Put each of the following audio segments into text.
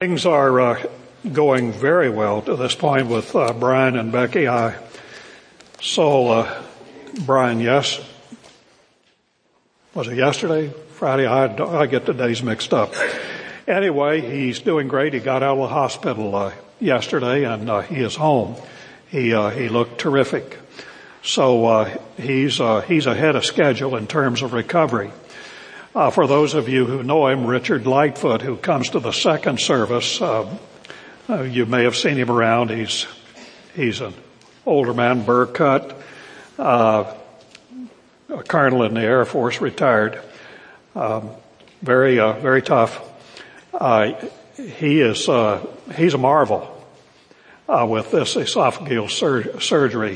Things are going very well to this point with Brian and Becky. I saw Brian, was it yesterday? Friday? I get the days mixed up. Anyway, he's doing great. He got out of the hospital yesterday, and he is home. He looked terrific. So he's ahead of schedule in terms of recovery. For those of you who know him, Richard Lightfoot, who comes to the second service, you may have seen him around. He's an older man, burr cut, a colonel in the Air Force, retired. Very tough. He's a marvel with this esophageal surgery.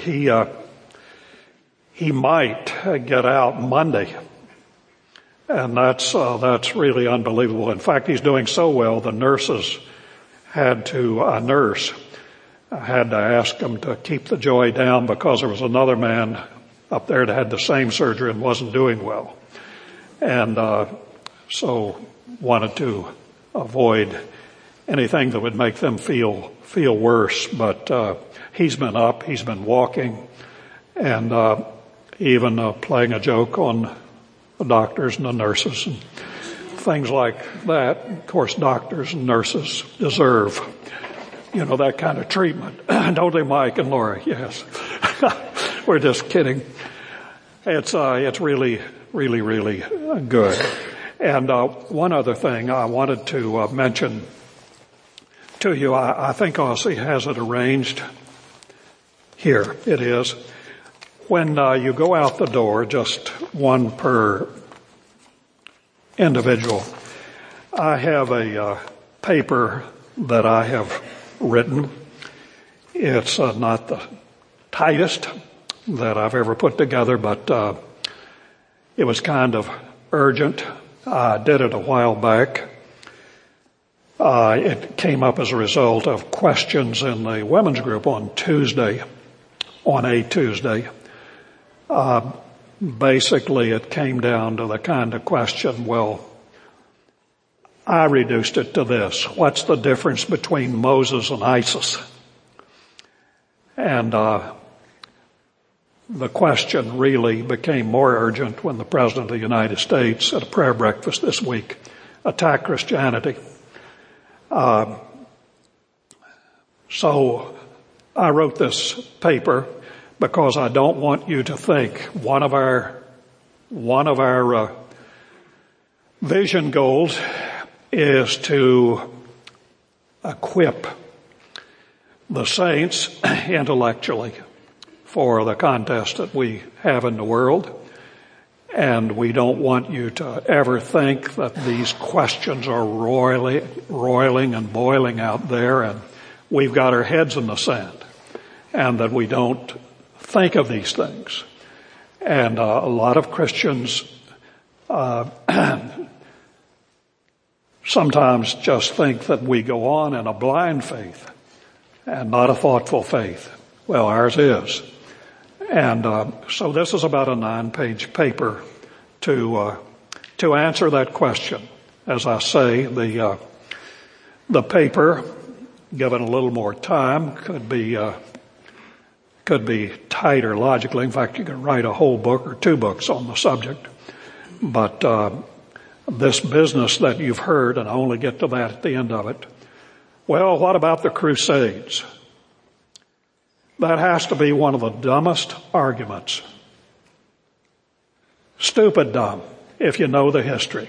He might get out Monday. And that's really unbelievable. In fact, he's doing so well, the nurse had to ask him to keep the joy down because there was another man up there that had the same surgery and wasn't doing well. And, so wanted to avoid anything that would make them feel worse. But, he's been up, he's been walking, and, even, playing a joke on the doctors and the nurses and things like that. Of course, doctors and nurses deserve, that kind of treatment. Don't they, Mike and Laura? Yes. We're just kidding. It's really good. And, one other thing I wanted to mention to you, I think Ossie has it arranged. Here it is. When you go out the door, just one per individual, I have a paper that I have written. It's not the tightest that I've ever put together, but it was kind of urgent. I did it a while back. It came up as a result of questions in the women's group on a Tuesday. Basically it came down to the kind of question, I reduced it to this: what's the difference between Moses and ISIS? And, the question really became more urgent when the President of the United States at a prayer breakfast this week attacked Christianity. So I wrote this paper because I don't want you to think one of our vision goals is to equip the saints intellectually for the contest that we have in the world. And we don't want you to ever think that these questions are roiling and boiling out there and we've got our heads in the sand and that we don't think of these things. And a lot of Christians sometimes just think that we go on in a blind faith and not a thoughtful faith. Well, ours is. And so this is about a 9-page paper to answer that question. As I say, the paper, given a little more time, could be tighter logically. In fact, you could write a whole book or 2 books on the subject. But this business that you've heard, and I only get to that at the end of it. Well, what about the Crusades? That has to be one of the dumbest arguments. Stupid dumb, if you know the history.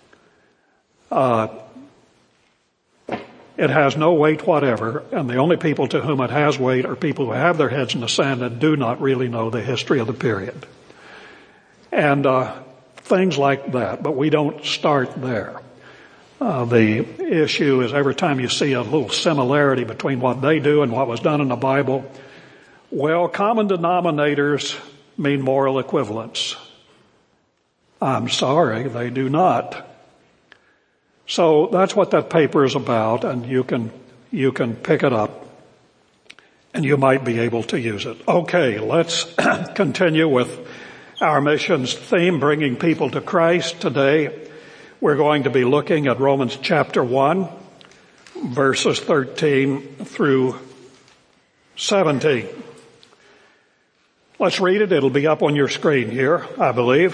It has no weight whatever, and the only people to whom it has weight are people who have their heads in the sand and do not really know the history of the period. And things like that, but we don't start there. The issue is every time you see a little similarity between what they do and what was done in the Bible, common denominators mean moral equivalence. I'm sorry, they do not. So that's what that paper is about, and you can pick it up and you might be able to use it. Okay, let's continue with our missions theme, bringing people to Christ. Today we're going to be looking at Romans chapter 1, verses 13 through 17. Let's read it. It'll be up on your screen here, I believe.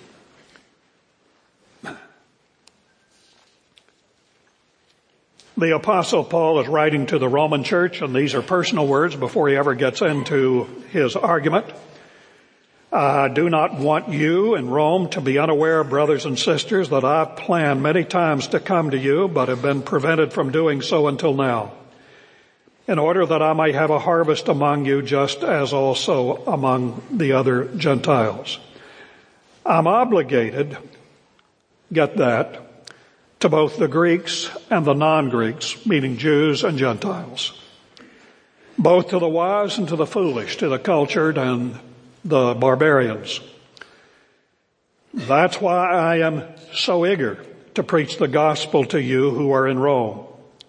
The Apostle Paul is writing to the Roman church, and these are personal words before he ever gets into his argument. I do not want you in Rome to be unaware, brothers and sisters, that I've planned many times to come to you, but have been prevented from doing so until now, in order that I may have a harvest among you, just as also among the other Gentiles. I'm obligated, get that, to both the Greeks and the non-Greeks, meaning Jews and Gentiles, both to the wise and to the foolish, to the cultured and the barbarians. That's why I am so eager to preach the gospel to you who are in Rome.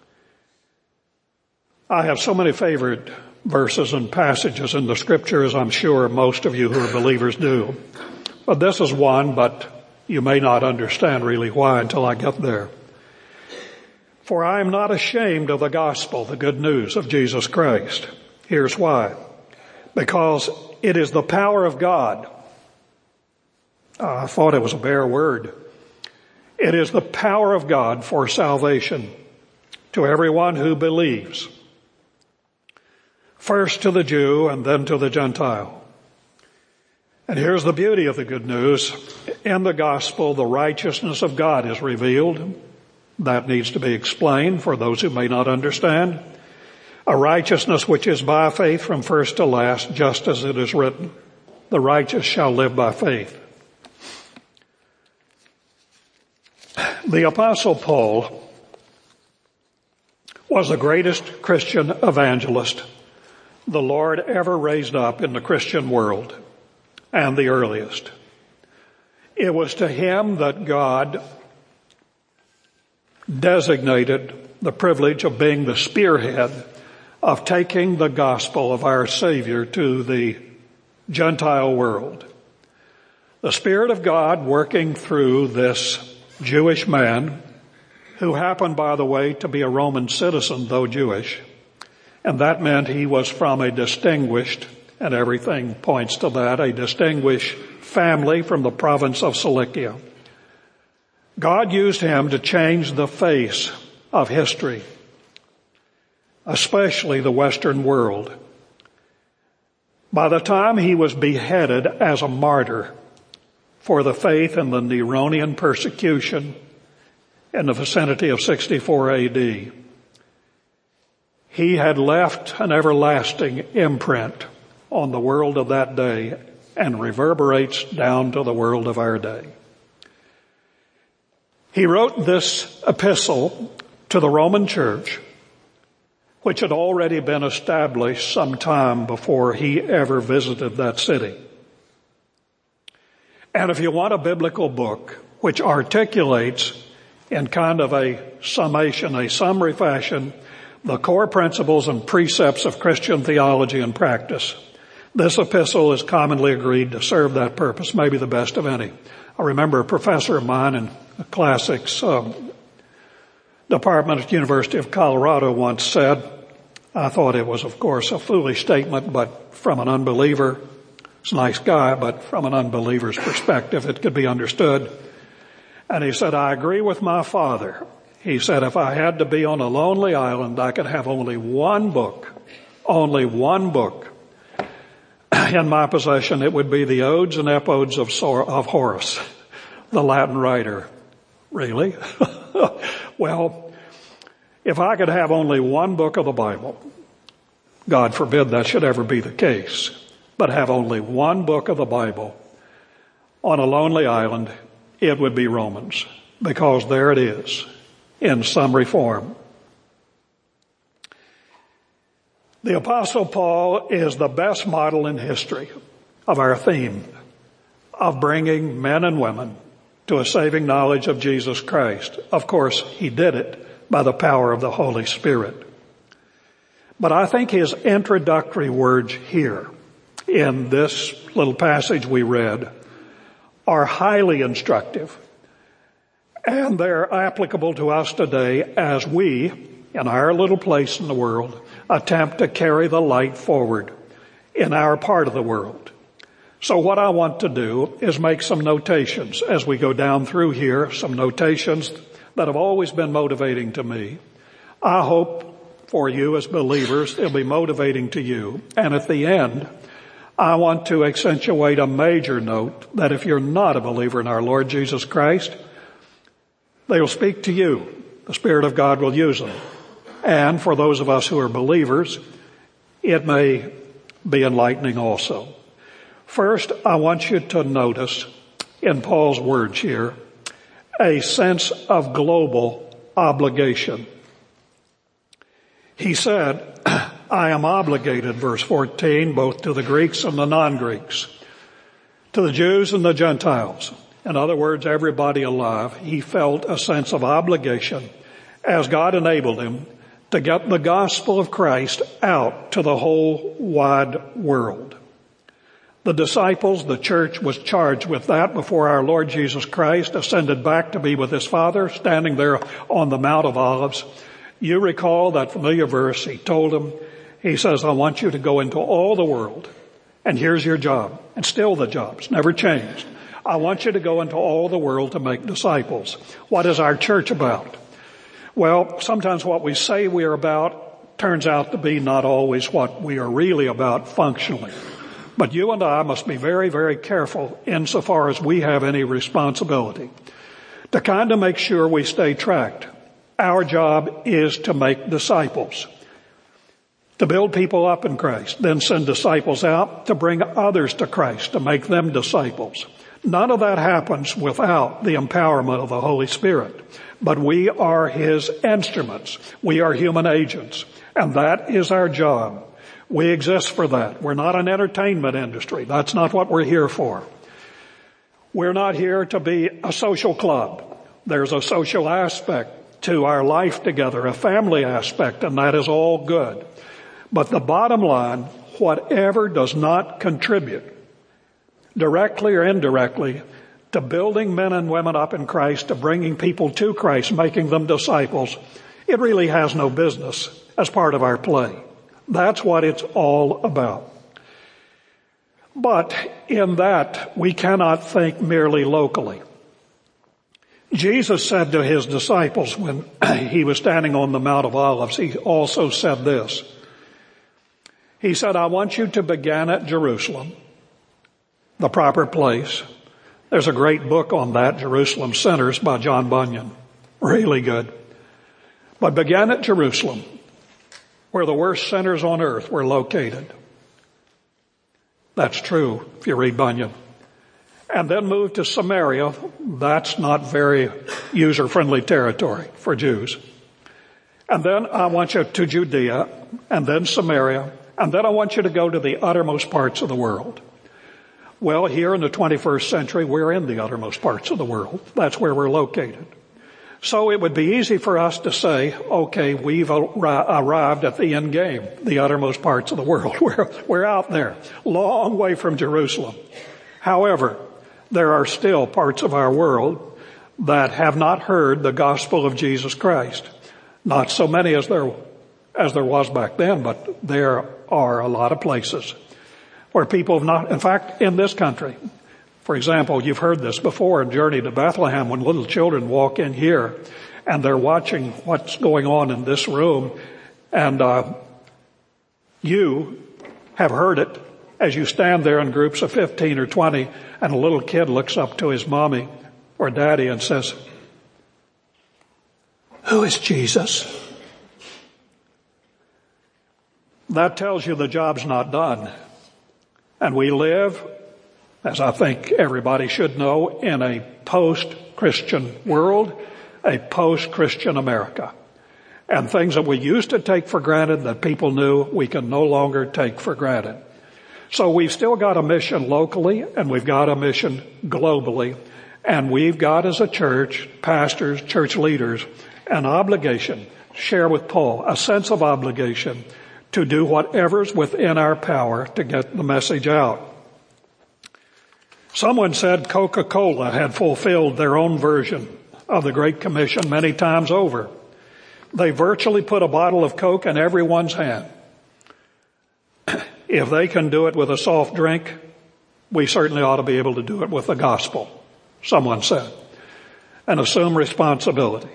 I have so many favorite verses and passages in the scriptures, I'm sure most of you who are believers do. But this is one, but you may not understand really why until I get there. For I am not ashamed of the gospel, the good news of Jesus Christ. Here's why. Because it is the power of God. I thought it was a bare word. It is the power of God for salvation to everyone who believes. First to the Jew and then to the Gentile. And here's the beauty of the good news. In the gospel, the righteousness of God is revealed. That needs to be explained for those who may not understand. A righteousness which is by faith from first to last, just as it is written, the righteous shall live by faith. The Apostle Paul was the greatest Christian evangelist the Lord ever raised up in the Christian world, and the earliest. It was to him that God designated the privilege of being the spearhead of taking the gospel of our Savior to the Gentile world. The Spirit of God working through this Jewish man, who happened, by the way, to be a Roman citizen, though Jewish, and that meant he was from a distinguished, and everything points to that, a distinguished family from the province of Cilicia. God used him to change the face of history, especially the Western world. By the time he was beheaded as a martyr for the faith in the Neronian persecution in the vicinity of 64 AD, he had left an everlasting imprint on the world of that day and reverberates down to the world of our day. He wrote this epistle to the Roman church, which had already been established some time before he ever visited that city. And if you want a biblical book which articulates in kind of a summation, a summary fashion, the core principles and precepts of Christian theology and practice, this epistle is commonly agreed to serve that purpose, maybe the best of any. I remember a professor of mine in the classics department at the University of Colorado once said, I thought it was, of course, a foolish statement, but from an unbeliever, he's a nice guy, but from an unbeliever's perspective, it could be understood. And he said, I agree with my father. He said, if I had to be on a lonely island, I could have only one book in my possession. It would be the Odes and Epodes of Horace, the Latin writer. Really? Well, if I could have only one book of the Bible, God forbid that should ever be the case, but have only one book of the Bible on a lonely island, it would be Romans, because there it is in summary form. The Apostle Paul is the best model in history of our theme of bringing men and women to a saving knowledge of Jesus Christ. Of course, he did it by the power of the Holy Spirit. But I think his introductory words here in this little passage we read are highly instructive, and they're applicable to us today as we in our little place in the world, attempt to carry the light forward in our part of the world. So what I want to do is make some notations as we go down through here, some notations that have always been motivating to me. I hope for you as believers, it'll be motivating to you. And at the end, I want to accentuate a major note that if you're not a believer in our Lord Jesus Christ, they will speak to you. The Spirit of God will use them. And for those of us who are believers, it may be enlightening also. First, I want you to notice in Paul's words here a sense of global obligation. He said, I am obligated, verse 14, both to the Greeks and the non-Greeks, to the Jews and the Gentiles. In other words, everybody alive. He felt a sense of obligation as God enabled him to get the gospel of Christ out to the whole wide world. The disciples, the church was charged with that before our Lord Jesus Christ ascended back to be with his Father, standing there on the Mount of Olives. You recall that familiar verse. He told them, he says, I want you to go into all the world, and here's your job. And still the job's never changed. I want you to go into all the world to make disciples. What is our church about? Well, sometimes what we say we are about turns out to be not always what we are really about functionally. But you and I must be very, very careful insofar as we have any responsibility to kind of make sure we stay tracked. Our job is to make disciples, to build people up in Christ, then send disciples out to bring others to Christ, to make them disciples. None of that happens without the empowerment of the Holy Spirit. But we are His instruments. We are human agents. And that is our job. We exist for that. We're not an entertainment industry. That's not what we're here for. We're not here to be a social club. There's a social aspect to our life together, a family aspect, and that is all good. But the bottom line, whatever does not contribute, directly or indirectly, to building men and women up in Christ, to bringing people to Christ, making them disciples, it really has no business as part of our play. That's what it's all about. But in that, we cannot think merely locally. Jesus said to his disciples when he was standing on the Mount of Olives, he also said this. He said, I want you to begin at Jerusalem, the proper place. There's a great book on that, Jerusalem Sinners by John Bunyan. Really good. But begin at Jerusalem, where the worst sinners on earth were located. That's true if you read Bunyan. And then move to Samaria. That's not very user-friendly territory for Jews. And then I want you to Judea, and then Samaria, and then I want you to go to the uttermost parts of the world. Well, here in the 21st century, we're in the uttermost parts of the world. That's where we're located. So it would be easy for us to say, okay, we've arrived at the end game, the uttermost parts of the world. We're out there, long way from Jerusalem. However, there are still parts of our world that have not heard the gospel of Jesus Christ. Not so many as there was back then, but there are a lot of places where people have not, in fact, in this country. For example, you've heard this before in Journey to Bethlehem when little children walk in here and they're watching what's going on in this room, and you have heard it as you stand there in groups of 15 or 20 and a little kid looks up to his mommy or daddy and says, "Who is Jesus?" That tells you the job's not done. And we live, as I think everybody should know, in a post-Christian world, a post-Christian America. And things that we used to take for granted that people knew, we can no longer take for granted. So we've still got a mission locally, and we've got a mission globally, and we've got as a church, pastors, church leaders, an obligation, share with Paul, a sense of obligation to do whatever's within our power to get the message out. Someone said Coca-Cola had fulfilled their own version of the Great Commission many times over. They virtually put a bottle of Coke in everyone's hand. If they can do it with a soft drink, we certainly ought to be able to do it with the gospel, someone said, and assume responsibility.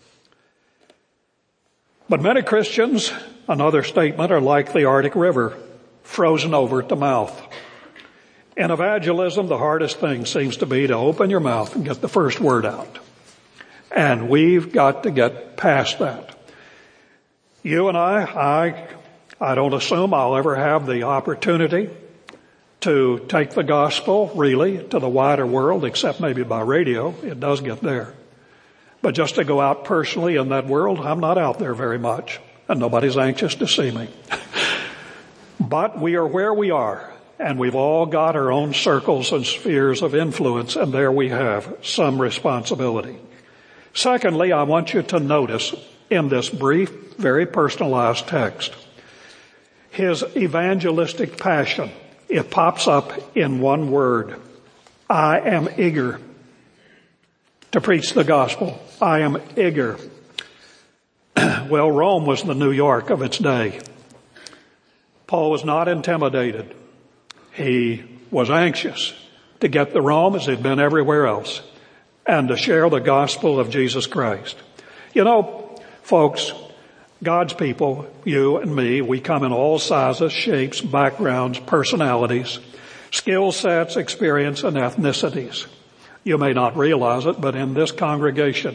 But many Christians, another statement, are like the Arctic River, frozen over at the mouth. In evangelism, the hardest thing seems to be to open your mouth and get the first word out. And we've got to get past that. You and I don't assume I'll ever have the opportunity to take the gospel really to the wider world, except maybe by radio. It does get there. But just to go out personally in that world, I'm not out there very much, and nobody's anxious to see me. But we are where we are, and we've all got our own circles and spheres of influence, and there we have some responsibility. Secondly, I want you to notice in this brief, very personalized text, his evangelistic passion. It pops up in one word. I am eager to preach the gospel. I am eager. Well, Rome was the New York of its day. Paul was not intimidated. He was anxious to get to Rome as he'd been everywhere else and to share the gospel of Jesus Christ. You know, folks, God's people, you and me, we come in all sizes, shapes, backgrounds, personalities, skill sets, experience, and ethnicities. You may not realize it, but in this congregation,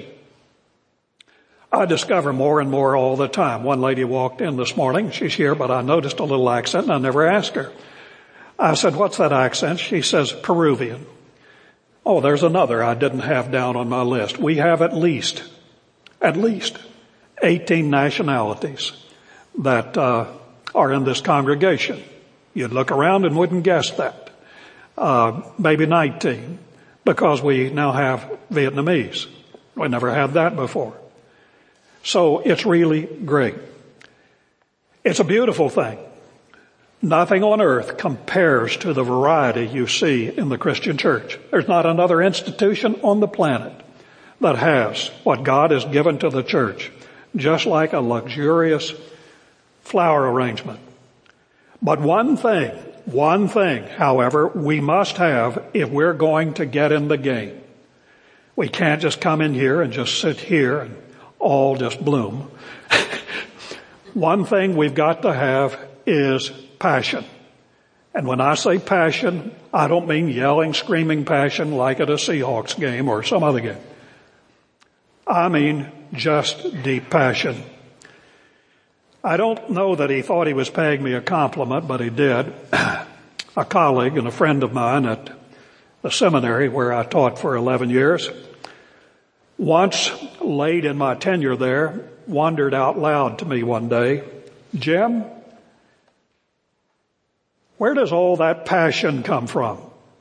I discover more and more all the time. One lady walked in this morning. She's here, but I noticed a little accent, and I never asked her. I said, what's that accent? She says, Peruvian. Oh, there's another I didn't have down on my list. We have at least 18 nationalities that are in this congregation. You'd look around and wouldn't guess that. Maybe 19, because we now have Vietnamese. We never had that before. So it's really great. It's a beautiful thing. Nothing on earth compares to the variety you see in the Christian church. There's not another institution on the planet that has what God has given to the church, just like a luxurious flower arrangement. But one thing, however, we must have if we're going to get in the game. We can't just come in here and just sit here and all just bloom. One thing we've got to have is passion. And when I say passion, I don't mean yelling, screaming passion like at a Seahawks game or some other game. I mean just deep passion. I don't know that he thought he was paying me a compliment, but he did. A colleague and a friend of mine at the seminary where I taught for 11 years, once late in my tenure there, wondered out loud to me one day, Jim, where does all that passion come from?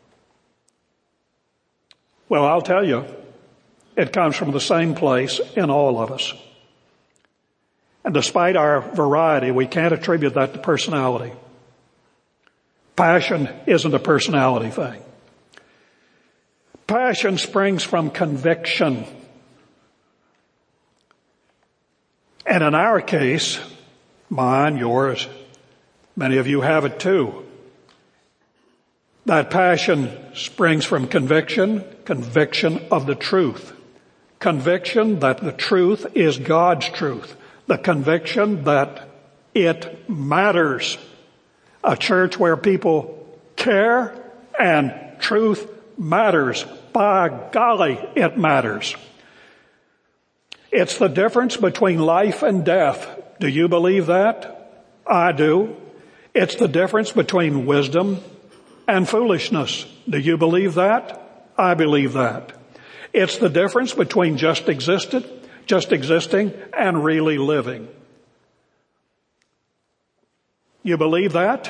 Well, I'll tell you, it comes from the same place in all of us. And despite our variety, we can't attribute that to personality. Passion isn't a personality thing. Passion springs from conviction. And in our case, mine, yours, many of you have it too. That passion springs from conviction of the truth. Conviction that the truth is God's truth. The conviction that it matters. A church where people care and truth matters. By golly, it matters. It's the difference between life and death. Do you believe that? I do. It's the difference between wisdom and foolishness. Do you believe that? I believe that. It's the difference between just existing and really living. You believe that?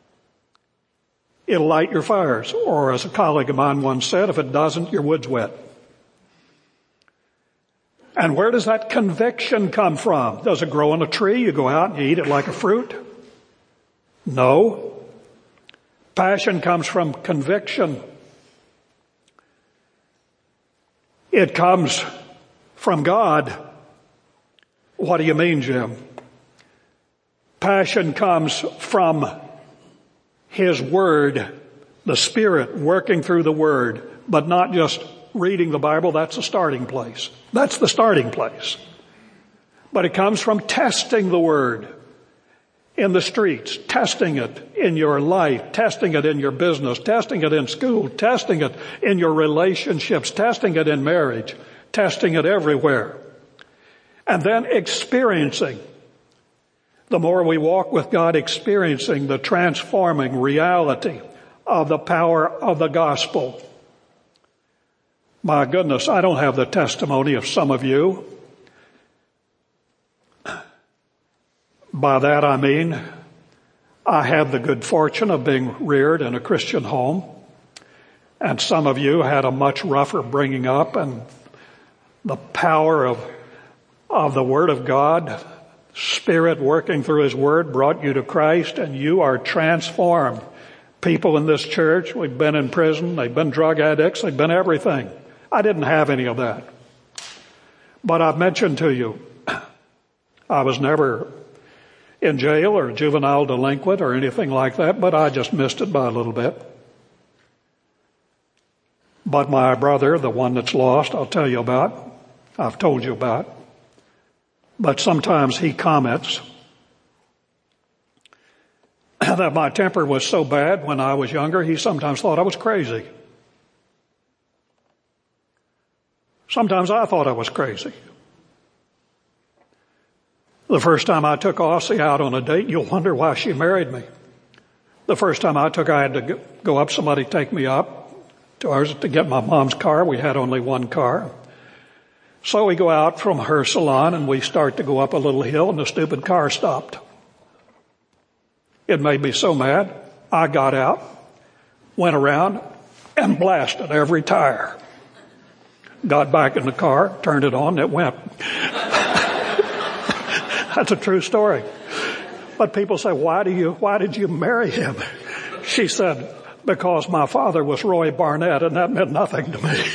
It'll light your fires. Or as a colleague of mine once said, if it doesn't, your wood's wet. And where does that conviction come from? Does it grow on a tree? You go out and you eat it like a fruit? No. Passion comes from conviction. It comes from God. What do you mean, Jim? Passion comes from His Word, the Spirit working through the Word, but not just reading the Bible. That's the starting place. That's the starting place. But it comes from testing the Word in the streets, testing it in your life, testing it in your business, testing it in school, testing it in your relationships, testing it in marriage, testing it everywhere. And then experiencing. The more we walk with God, experiencing the transforming reality of the power of the gospel. My goodness, I don't have the testimony of some of you. By that I mean, I had the good fortune of being reared in a Christian home, and some of you had a much rougher bringing up, and the power of the Word of God, Spirit working through His Word, brought you to Christ, and you are transformed. People in this church, we've been in prison, they've been drug addicts, they've been everything. I didn't have any of that. But I've mentioned to you, I was never in jail or juvenile delinquent or anything like that, but I just missed it by a little bit. But my brother, the one that's lost, I'll tell you about, I've told you about. But sometimes he comments that my temper was so bad when I was younger, he sometimes thought I was crazy. Sometimes I thought I was crazy. The first time I took Ossie out on a date, you'll wonder why she married me. The first time I had to go up, somebody take me up to ours to get my mom's car. We had only one car. So we go out from her salon and we start to go up a little hill and the stupid car stopped. It made me so mad. I got out, went around and blasted every tire. Got back in the car, turned it on, and it went. That's a true story. But people say, why did you marry him? She said, because my father was Roy Barnett and that meant nothing to me.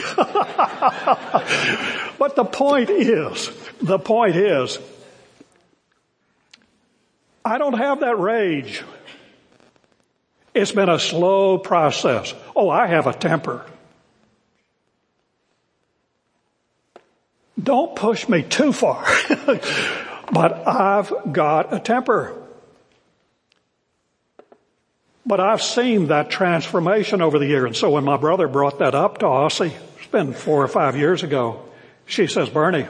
But the point is, I don't have that rage. It's been a slow process. Oh, I have a temper. Don't push me too far. But I've got a temper. But I've seen that transformation over the years. And so when my brother brought that up to Ossie, it's been 4 or 5 years ago, she says, Bernie,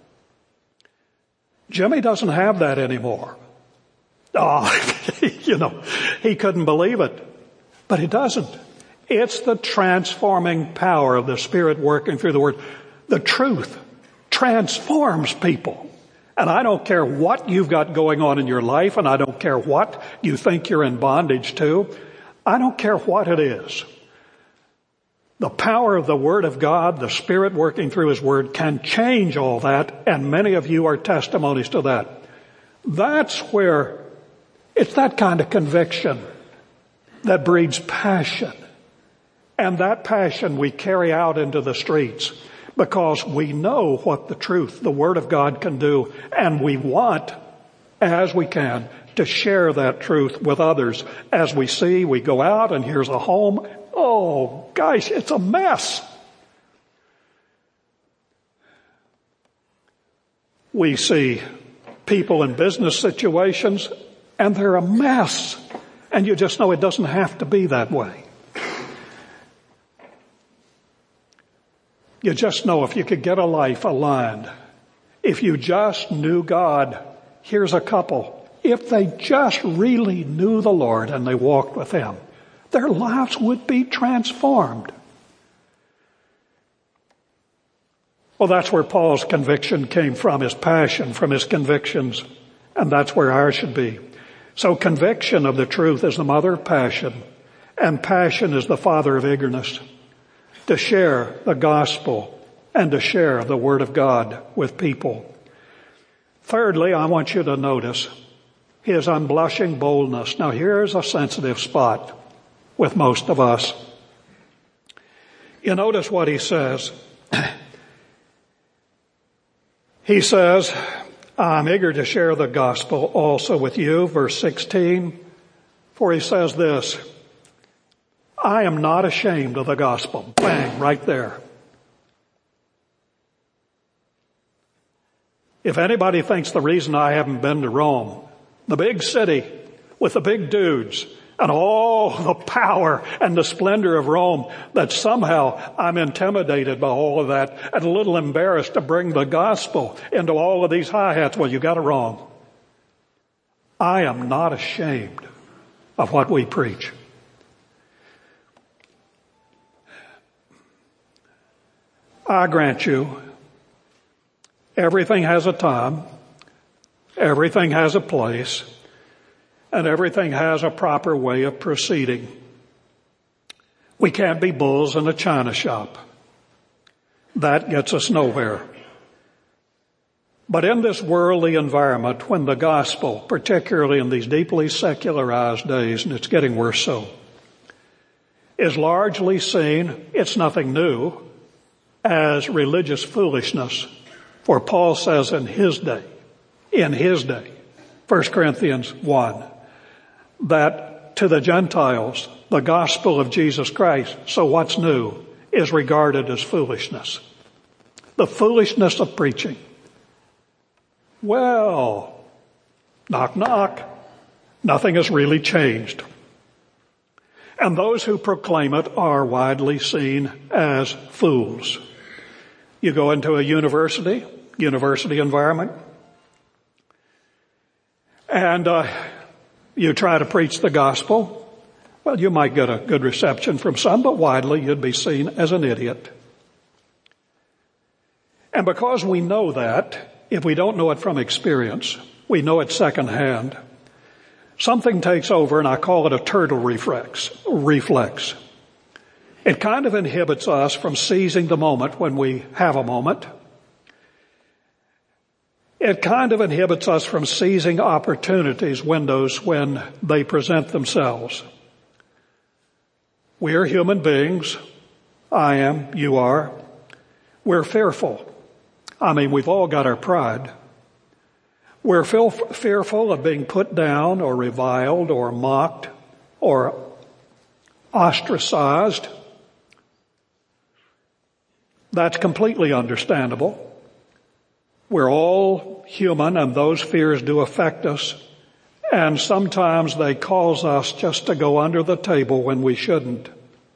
Jimmy doesn't have that anymore. Oh, he couldn't believe it. But he doesn't. It's the transforming power of the Spirit working through the Word. The truth transforms people. And I don't care what you've got going on in your life, and I don't care what you think you're in bondage to. I don't care what it is. The power of the Word of God, the Spirit working through His Word, can change all that, and many of you are testimonies to that. That's where it's that kind of conviction that breeds passion. And that passion we carry out into the streets. Because we know what the truth, the Word of God can do, and we want, as we can, to share that truth with others. As we see, we go out and here's a home. Oh, gosh, it's a mess. We see people in business situations, and they're a mess. And you just know it doesn't have to be that way. You just know if you could get a life aligned, if you just knew God, here's a couple. If they just really knew the Lord and they walked with Him, their lives would be transformed. Well, that's where Paul's conviction came from, his passion from his convictions, and that's where ours should be. So conviction of the truth is the mother of passion, and passion is the father of eagerness. To share the gospel and to share the Word of God with people. Thirdly, I want you to notice His unblushing boldness. Now here's a sensitive spot with most of us. You notice what he says. He says, I'm eager to share the gospel also with you, verse 16, for he says this, I am not ashamed of the gospel. Bang, right there. If anybody thinks the reason I haven't been to Rome, the big city with the big dudes and all the power and the splendor of Rome, that somehow I'm intimidated by all of that and a little embarrassed to bring the gospel into all of these hi-hats, well, you got it wrong. I am not ashamed of what we preach. I grant you, everything has a time, everything has a place, and everything has a proper way of proceeding. We can't be bulls in a china shop. That gets us nowhere. But in this worldly environment, when the gospel, particularly in these deeply secularized days, and it's getting worse so, is largely seen, it's nothing new, as religious foolishness. For Paul says in his day, 1 Corinthians 1, that to the Gentiles, the gospel of Jesus Christ, so what's new, is regarded as foolishness. The foolishness of preaching. Well, knock, knock. Nothing has really changed. And those who proclaim it are widely seen as fools. You go into a university environment, and you try to preach the gospel. Well, you might get a good reception from some, but widely you'd be seen as an idiot. And because we know that, if we don't know it from experience, we know it secondhand, something takes over, and I call it a turtle reflex. It kind of inhibits us from seizing the moment when we have a moment. It kind of inhibits us from seizing opportunities, windows, when they present themselves. We are human beings. I am, you are. We're fearful. I mean, we've all got our pride. We're fearful of being put down or reviled or mocked or ostracized. That's completely understandable. We're all human, and those fears do affect us. And sometimes they cause us just to go under the table when we shouldn't.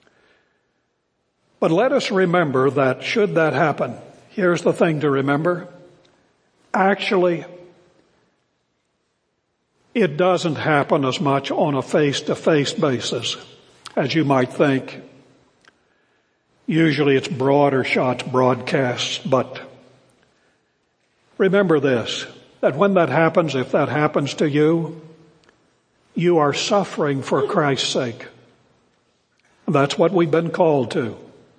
But let us remember that should that happen, here's the thing to remember. Actually, it doesn't happen as much on a face-to-face basis as you might think. Usually it's broader shots, broadcasts, but remember this, that when that happens, if that happens to you, you are suffering for Christ's sake. That's what we've been called to.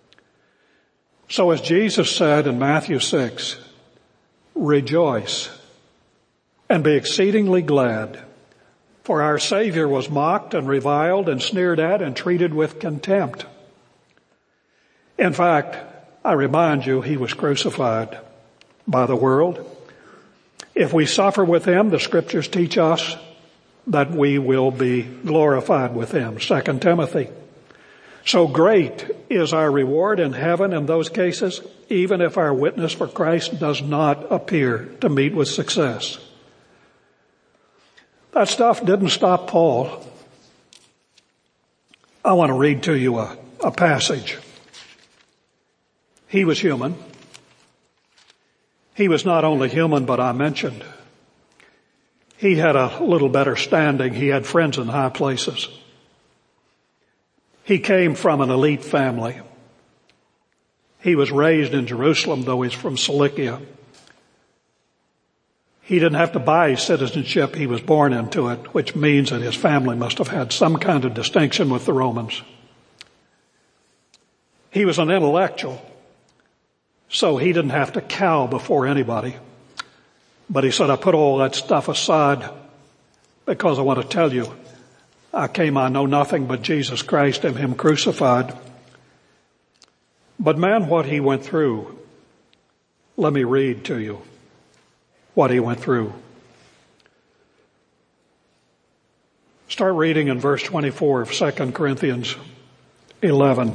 So as Jesus said in Matthew 6, rejoice and be exceedingly glad, for our Savior was mocked and reviled and sneered at and treated with contempt. In fact, I remind you, he was crucified by the world. If we suffer with him, the scriptures teach us that we will be glorified with him. 2 Timothy. So great is our reward in heaven in those cases, even if our witness for Christ does not appear to meet with success. That stuff didn't stop Paul. I want to read to you a passage. He was human. He was not only human, but I mentioned he had a little better standing. He had friends in high places. He came from an elite family. He was raised in Jerusalem, though he's from Cilicia. He didn't have to buy citizenship. He was born into it, which means that his family must have had some kind of distinction with the Romans. He was an intellectual, so he didn't have to cow before anybody. But he said, I put all that stuff aside because I want to tell you, I know nothing but Jesus Christ and him crucified. But man, what he went through, let me read to you. what he went through. Start reading in verse 24 of 2 Corinthians 11.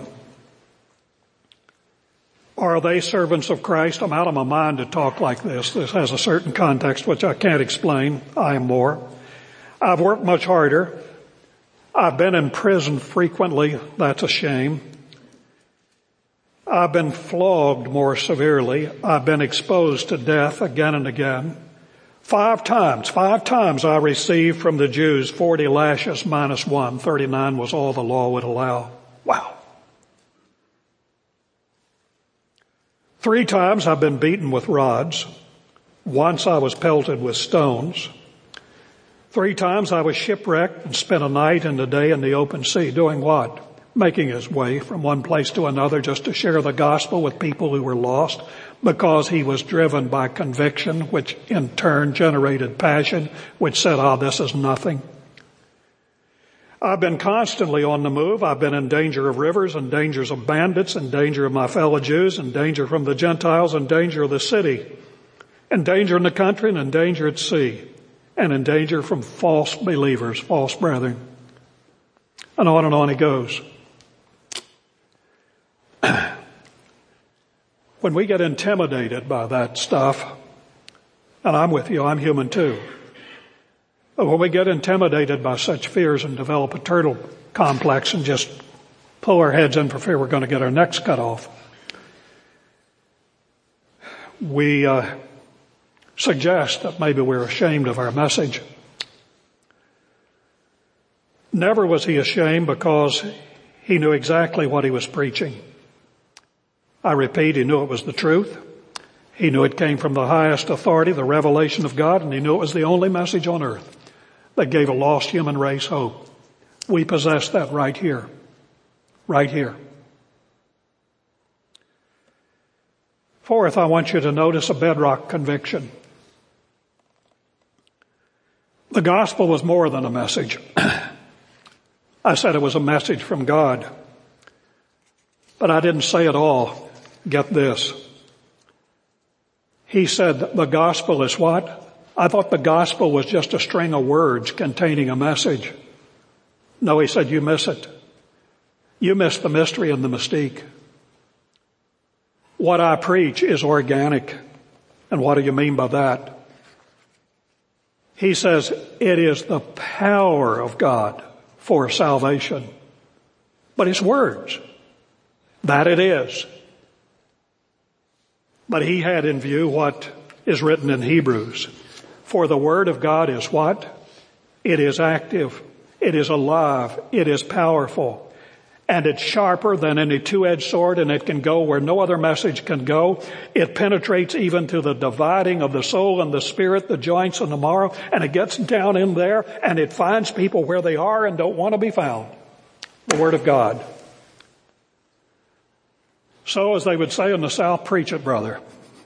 Are they servants of Christ? I'm out of my mind to talk like this. This has a certain context which I can't explain. I am more. I've worked much harder. I've been in prison frequently. That's a shame. I've been flogged more severely. I've been exposed to death again and again. 5 times I received from the Jews 40 lashes minus 1. 39 was all the law would allow. Wow. 3 times I've been beaten with rods. Once I was pelted with stones. 3 times I was shipwrecked and spent a night and a day in the open sea. Doing what? Making his way from one place to another just to share the gospel with people who were lost, because he was driven by conviction, which in turn generated passion, which said, this is nothing. I've been constantly on the move. I've been in danger of rivers and dangers of bandits, in danger of my fellow Jews, in danger from the Gentiles, in danger of the city, in danger in the country, and in danger at sea, and in danger from false believers, false brethren. And on he goes. When we get intimidated by that stuff, and I'm with you, I'm human too. But when we get intimidated by such fears and develop a turtle complex and just pull our heads in for fear we're going to get our necks cut off, we suggest that maybe we're ashamed of our message. Never was he ashamed, because he knew exactly what he was preaching. I repeat, he knew it was the truth. He knew it came from the highest authority, the revelation of God, and he knew it was the only message on earth that gave a lost human race hope. We possess that right here. Right here. 4th, I want you to notice a bedrock conviction. The gospel was more than a message. I said it was a message from God. But I didn't say it all. Get this. He said the gospel is what? I thought the gospel was just a string of words containing a message. No, he said you miss it. You miss the mystery and the mystique. What I preach is organic. And what do you mean by that? He says it is the power of God for salvation. But it's words. That it is. But he had in view what is written in Hebrews. For the word of God is what? It is active. It is alive. It is powerful. And it's sharper than any two-edged sword, and it can go where no other message can go. It penetrates even to the dividing of the soul and the spirit, the joints and the marrow, and it gets down in there, and it finds people where they are and don't want to be found. The word of God. So, as they would say in the South, preach it, brother.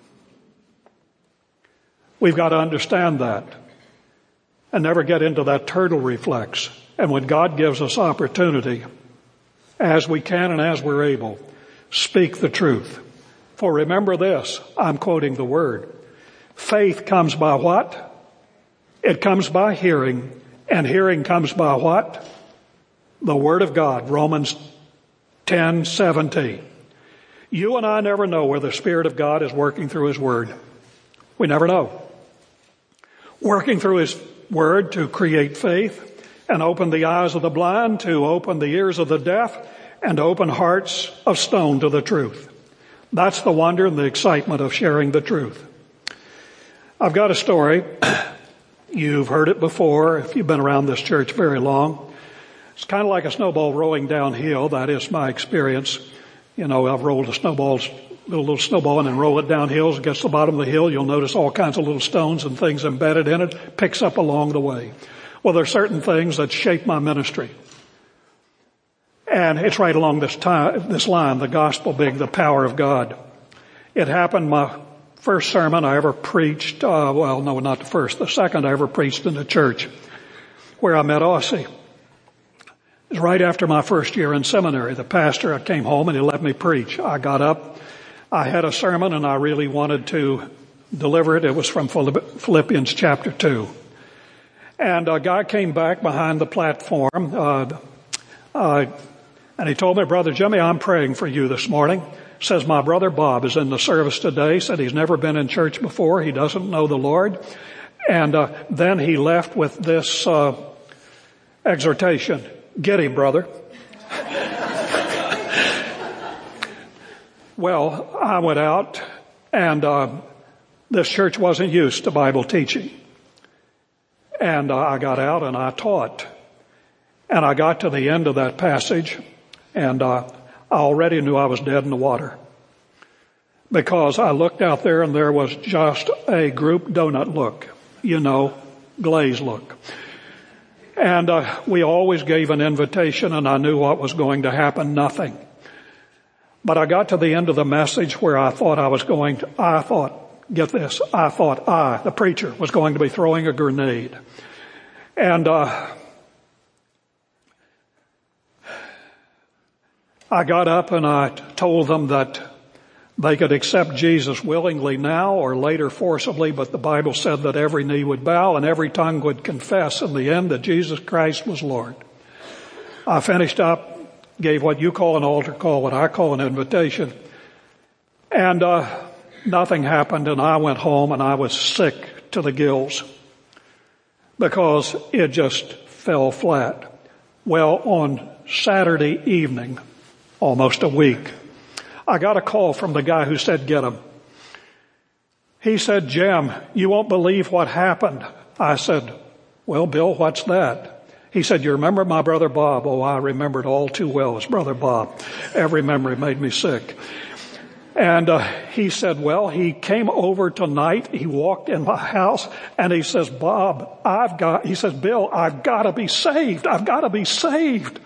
We've got to understand that and never get into that turtle reflex. And when God gives us opportunity, as we can and as we're able, speak the truth. For remember this, I'm quoting the word. Faith comes by what? It comes by hearing, and hearing comes by what? The word of God, Romans 10:17. You and I never know where the Spirit of God is working through His Word. We never know. Working through His Word to create faith and open the eyes of the blind, to open the ears of the deaf, and to open hearts of stone to the truth. That's the wonder and the excitement of sharing the truth. I've got a story. You've heard it before if you've been around this church very long. It's kind of like a snowball rolling downhill. That is my experience. You know, I've rolled a little snowball and then roll it downhill. As it gets to the bottom of the hill, you'll notice all kinds of little stones and things embedded in it, picks up along the way. Well, there are certain things that shape my ministry. And it's right along this line, the gospel being the power of God. It happened my first sermon I ever preached, the second I ever preached in the church where I met Ossie. It was right after my first year in seminary. The pastor, I came home and he let me preach. I got up, I had a sermon, and I really wanted to deliver it. It was from Philippians chapter 2. And a guy came back behind the platform, and he told me, Brother Jimmy, I'm praying for you this morning. Says my brother Bob is in the service today. Said he's never been in church before. He doesn't know the Lord. And then he left with this exhortation. Get him, brother. Well, I went out, and this church wasn't used to Bible teaching. And I got out and I taught. And I got to the end of that passage, and I already knew I was dead in the water. Because I looked out there and there was just a group donut look. You know, glaze look. And we always gave an invitation, and I knew what was going to happen. Nothing. But I got to the end of the message where I thought the preacher was going to be throwing a grenade. And I got up and I told them that they could accept Jesus willingly now or later forcibly, but the Bible said that every knee would bow and every tongue would confess in the end that Jesus Christ was Lord. I finished up, gave what you call an altar call, what I call an invitation. And nothing happened, and I went home and I was sick to the gills because it just fell flat. Well, on Saturday evening, almost a week, I got a call from the guy who said, get him. He said, Jim, you won't believe what happened. I said, well, Bill, what's that? He said, you remember my brother Bob? Oh, I remembered all too well his brother Bob. Every memory made me sick. And he said, well, he came over tonight. He walked in my house and he says, Bill, I've got to be saved. I've got to be saved.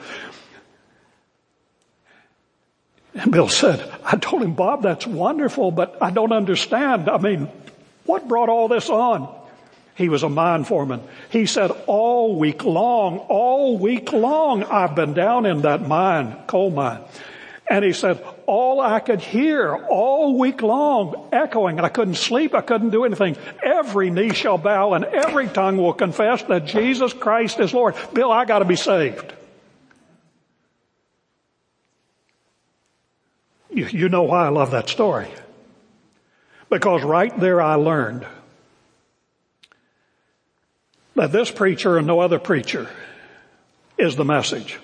And Bill said, I told him, Bob, that's wonderful, but I don't understand. I mean, what brought all this on? He was a mine foreman. He said, all week long, I've been down in that mine, coal mine. And he said, all I could hear all week long, echoing. I couldn't sleep. I couldn't do anything. Every knee shall bow and every tongue will confess that Jesus Christ is Lord. Bill, I got to be saved. You know why I love that story. Because right there I learned that this preacher and no other preacher is the message.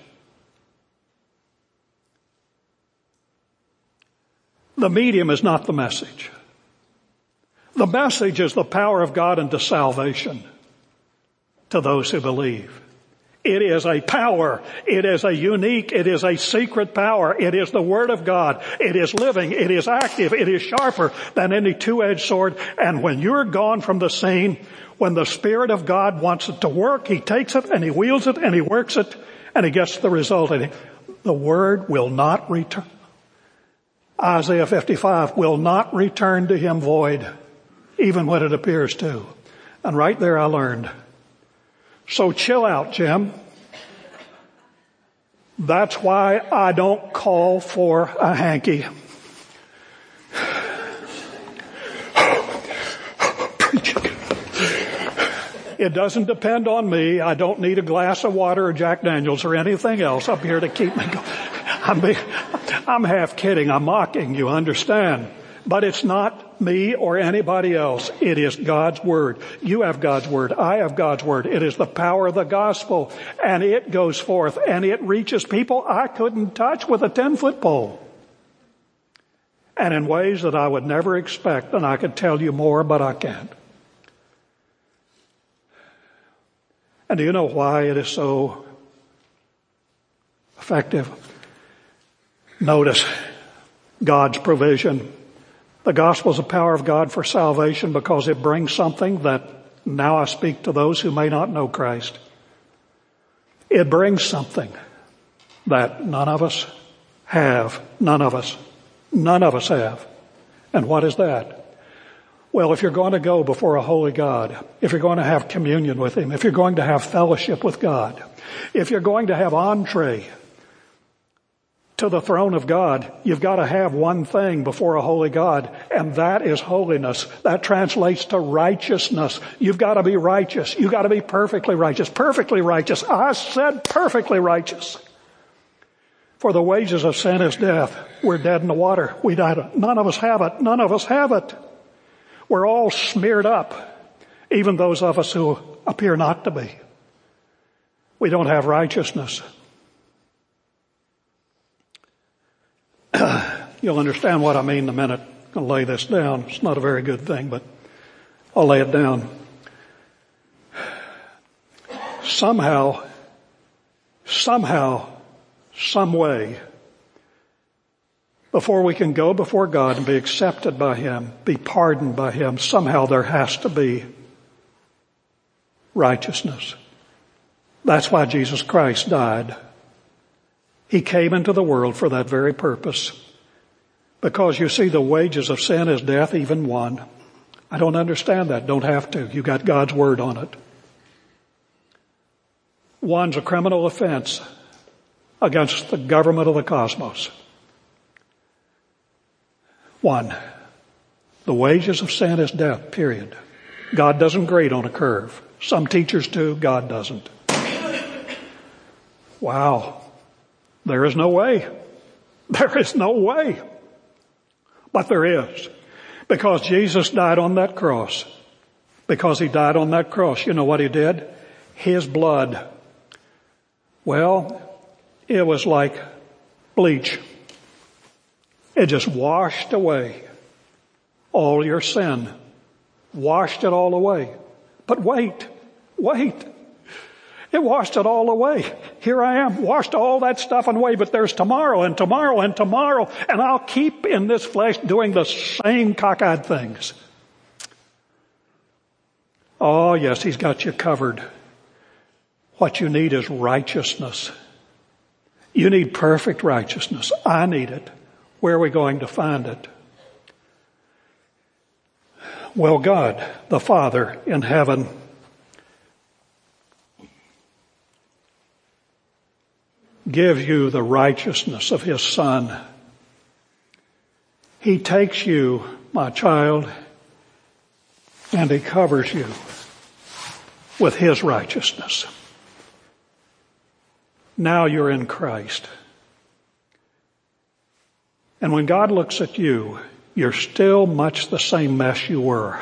The medium is not the message. The message is the power of God unto salvation to those who believe. It is a power. It is a unique, it is a secret power. It is the Word of God. It is living. It is active. It is sharper than any two-edged sword. And when you're gone from the scene, when the Spirit of God wants it to work, He takes it and He wields it and He works it and He gets the result. The Word will not return. Isaiah 55 will not return to Him void, even when it appears to. And right there I learned. So chill out, Jim. That's why I don't call for a hanky. It doesn't depend on me. I don't need a glass of water or Jack Daniels or anything else up here to keep me going. I'm half kidding. I'm mocking, you understand. But it's not me or anybody else. It is God's Word. You have God's Word. I have God's Word. It is the power of the gospel. And it goes forth and it reaches people I couldn't touch with a 10-foot pole. And in ways that I would never expect. And I could tell you more, but I can't. And do you know why it is so effective? Notice God's provision. The gospel is the power of God for salvation because it brings something that now I speak to those who may not know Christ. It brings something that none of us have. None of us have. And what is that? Well, if you're going to go before a holy God, if you're going to have communion with Him, if you're going to have fellowship with God, if you're going to have entree to the throne of God, you've got to have one thing before a holy God, and that is holiness. That translates to righteousness. You've got to be righteous. You've got to be perfectly righteous. Perfectly righteous. I said perfectly righteous. For the wages of sin is death. We're dead in the water. We died. None of us have it. None of us have it. We're all smeared up, even those of us who appear not to be. We don't have righteousness. You'll understand what I mean in a minute. I'll lay this down. It's not a very good thing, but I'll lay it down. Somehow, some way, before we can go before God and be accepted by Him, be pardoned by Him, somehow there has to be righteousness. That's why Jesus Christ died. He came into the world for that very purpose. Because you see, the wages of sin is death, even one. I don't understand that. Don't have to. You got God's word on it. One's a criminal offense against the government of the cosmos. One. The wages of sin is death, period. God doesn't grade on a curve. Some teachers do. God doesn't. Wow. There is no way. There is no way. But there is. Because Jesus died on that cross. Because He died on that cross. You know what He did? His blood. Well, it was like bleach. It just washed away all your sin. Washed it all away. But wait. It washed it all away. Here I am, washed all that stuff away, but there's tomorrow and tomorrow and tomorrow, and I'll keep in this flesh doing the same cockeyed things. Oh yes, He's got you covered. What you need is righteousness. You need perfect righteousness. I need it. Where are we going to find it? Well, God, the Father in heaven, gives you the righteousness of His Son. He takes you, my child, and He covers you with His righteousness. Now you're in Christ. And when God looks at you, you're still much the same mess you were.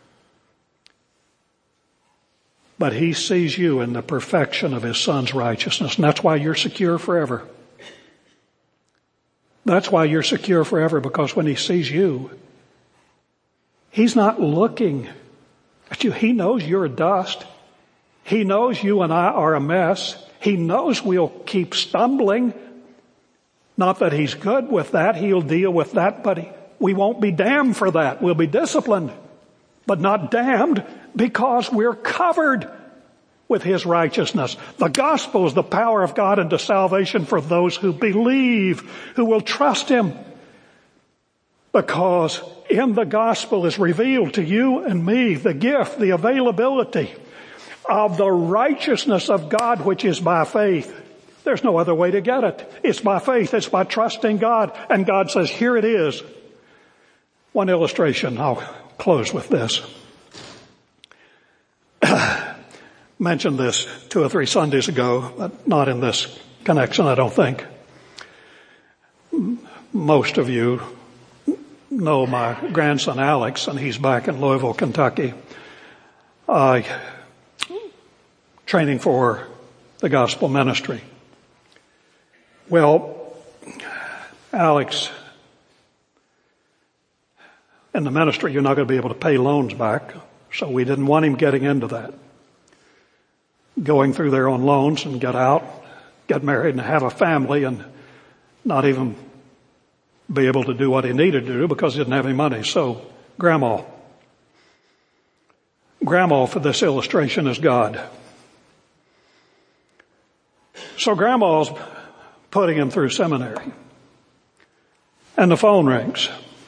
But He sees you in the perfection of His Son's righteousness. And that's why you're secure forever. That's why you're secure forever, because when He sees you, He's not looking at you. He knows you're dust. He knows you and I are a mess. He knows we'll keep stumbling. Not that He's good with that. He'll deal with that, but we won't be damned for that. We'll be disciplined, but not damned, because we're covered with His righteousness. The gospel is the power of God unto salvation for those who believe, who will trust Him. Because in the gospel is revealed to you and me the gift, the availability of the righteousness of God, which is by faith. There's no other way to get it. It's by faith. It's by trusting God. And God says, here it is. One illustration. I'll close with this. Mentioned this 2 or 3 Sundays ago, but not in this connection, I don't think. Most of you know my grandson Alex, and he's back in Louisville, Kentucky, training for the gospel ministry. Well, Alex, in the ministry, you're not going to be able to pay loans back, so we didn't want him getting into that. Going through there on loans and get out, get married and have a family and not even be able to do what he needed to do because he didn't have any money. So Grandma for this illustration is God. So Grandma's putting him through seminary and the phone rings.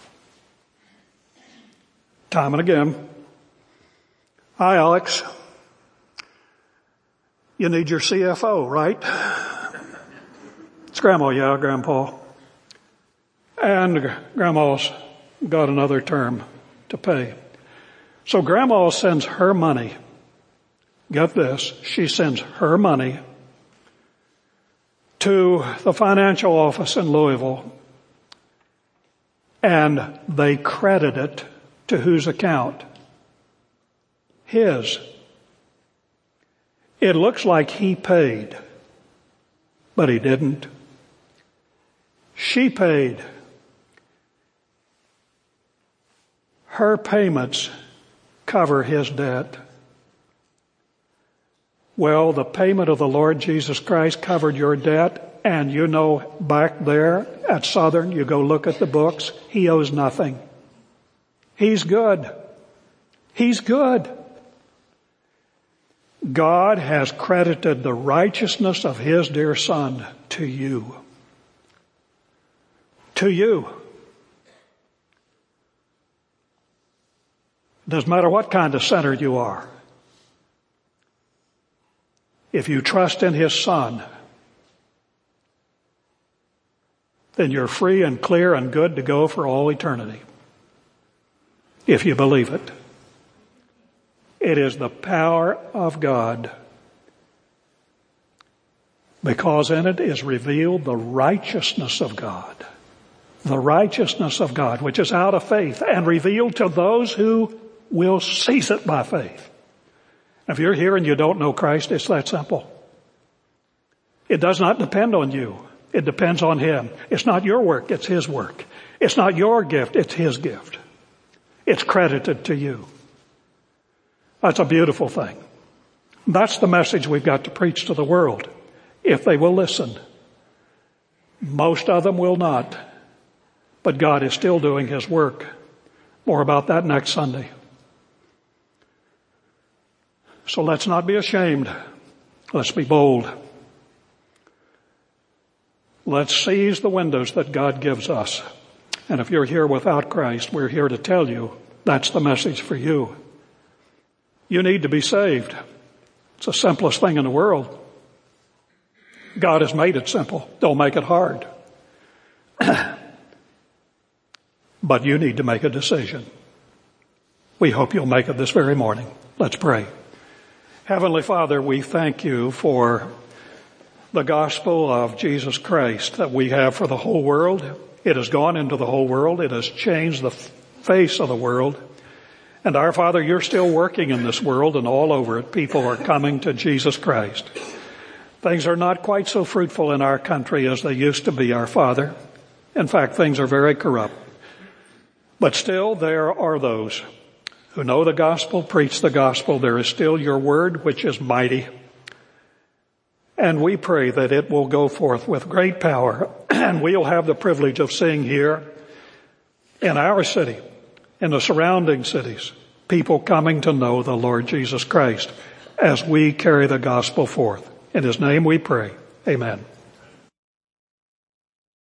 Time and again. Hi, Alex. You need your CFO, right? Grandma, yeah, Grandpa. And Grandma's got another term to pay. So Grandma sends her money. Get this, she sends her money to the financial office in Louisville, and they credit it to whose account? His. It looks like he paid, but he didn't. She paid. Her payments cover his debt. Well, the payment of the Lord Jesus Christ covered your debt, and you know, back there at Southern, you go look at the books, he owes nothing. He's good. He's good. God has credited the righteousness of his dear Son to you. To you. Doesn't matter what kind of sinner you are. If you trust in his Son, then you're free and clear and good to go for all eternity. If you believe it. It is the power of God, because in it is revealed the righteousness of God. The righteousness of God, which is out of faith and revealed to those who will seize it by faith. If you're here and you don't know Christ, it's that simple. It does not depend on you. It depends on him. It's not your work, it's his work. It's not your gift, it's his gift. It's credited to you. That's a beautiful thing. That's the message we've got to preach to the world, if they will listen. Most of them will not, but God is still doing his work. More about that next Sunday. So let's not be ashamed. Let's be bold. Let's seize the windows that God gives us. And if you're here without Christ, we're here to tell you that's the message for you. You need to be saved. It's the simplest thing in the world. God has made it simple. Don't make it hard. But you need to make a decision. We hope you'll make it this very morning. Let's pray. Heavenly Father, we thank you for the gospel of Jesus Christ that we have for the whole world. It has gone into the whole world. It has changed the face of the world. And our Father, you're still working in this world, and all over it, people are coming to Jesus Christ. Things are not quite so fruitful in our country as they used to be, our Father. In fact, things are very corrupt. But still, there are those who know the gospel, preach the gospel. There is still your word, which is mighty. And we pray that it will go forth with great power, and we'll have the privilege of seeing here in our city, in the surrounding cities, people coming to know the Lord Jesus Christ as we carry the gospel forth. In his name we pray. Amen.